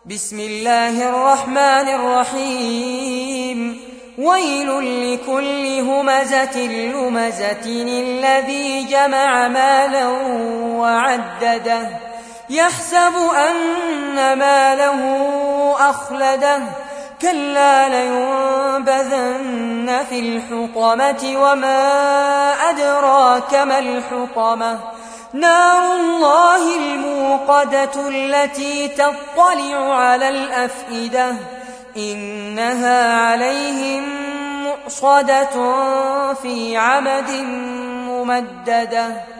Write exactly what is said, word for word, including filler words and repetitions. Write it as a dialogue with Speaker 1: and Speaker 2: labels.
Speaker 1: بسم الله الرحمن الرحيم ويل لكل همزة لمزة الذي جمع مالا وعدده يحسب أن ماله أخلده كلا لينبذن في الحطمة وما أدراك ما الحطمة نار الله الموقدة التي تطلع على الأفئدة إنها عليهم مؤصدة في عمد ممددة.